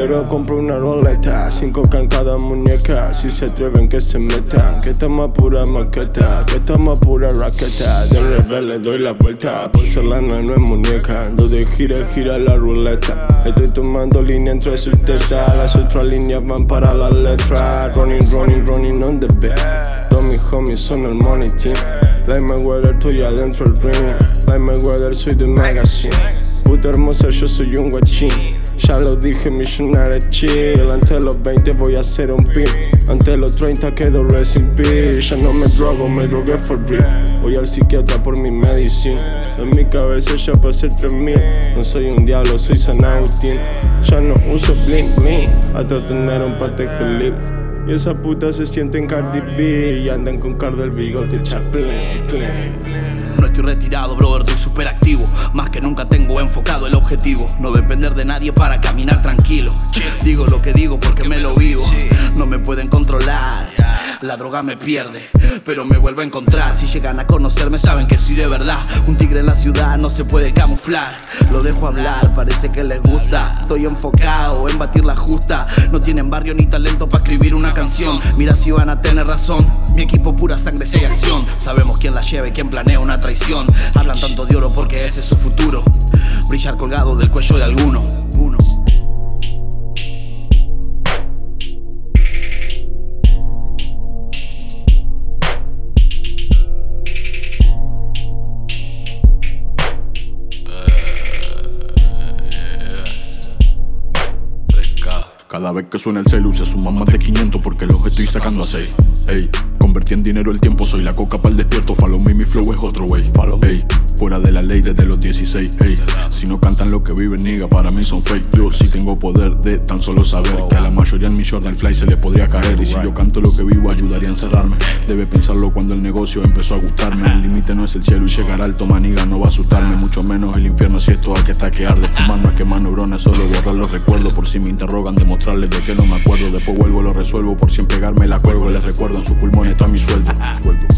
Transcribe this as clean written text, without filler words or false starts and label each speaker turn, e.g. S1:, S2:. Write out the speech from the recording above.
S1: Quiero comprar una roleta, 5K en cada muñeca. Si se atreven que se metan, que estamos a pura maqueta, que estamos a pura raqueta. De rebelde doy la vuelta, porcelana no es muñeca. Ando de gira la ruleta. Estoy tomando línea entre sus tetas. Las otras líneas van para la letra. Running on the bed. Todos mis homies son el money team. Like Mayweather, estoy adentro del ring. Like Mayweather, soy de magazine. Puta hermosa, yo soy un guachín. Ya lo dije, millonario chill. Antes de los 20 voy a hacer un pin. Antes de los 30 quedo rest in peace. Ya no me drogo, me drogué for real. Voy al psiquiatra por mi medicina. En mi cabeza ya pasé 3000. No soy un diablo, soy San Agustín. Ya no uso bling bling. Hasta tener un Patek Philippe. Y esa puta se sienten Cardi B. Y andan con Cardo el bigote Chaplin.
S2: No estoy retirado, brother, estoy súper activo. Más que nunca tengo enfocado el objetivo. No depender de nadie para caminar tranquilo. Digo lo que digo porque me lo vivo. No me pueden controlar. La droga me pierde, pero me vuelvo a encontrar. Si llegan a conocerme saben que soy de verdad. Un tigre en la ciudad no se puede camuflar. Lo dejo hablar, parece que les gusta. Estoy enfocado en batir la justa. No tienen barrio ni talento para escribir una canción. Mira si van a tener razón. Mi equipo pura sangre, si hay acción. Sabemos quién la lleva y quién planea una traición. Hablan tanto de oro porque ese es su futuro. Brillar colgado del cuello de alguno.
S3: Cada vez que suena el celu se suman más de 500 porque los estoy sacando a 6. Ey, convertí en dinero el tiempo, soy la coca pa'l despierto. Follow me, mi flow es otro way. Ey, fuera de la ley desde los 16. Ey, si no cantan lo que viven, nigga, para mí son fake. Yo sí tengo poder de tan solo saber que a la mayoría en mi Jordan Fly se le podría caer. Y si yo canto lo que vivo, ayudaría a encerrarme. Debe pensarlo cuando el negocio empezó a gustarme. El límite no es el cielo y llegar alto, maniga, no va a asustarme. Mucho menos el infierno si esto aquí está que arde. Fumar no es quemar neuronas, solo borrar los recuerdos. Por si me interrogan, demostrarles de que no me acuerdo. Después vuelvo, lo resuelvo, por siempre pegarme la cuelgo. Les recuerdo en sus pulmones está mi sueldo.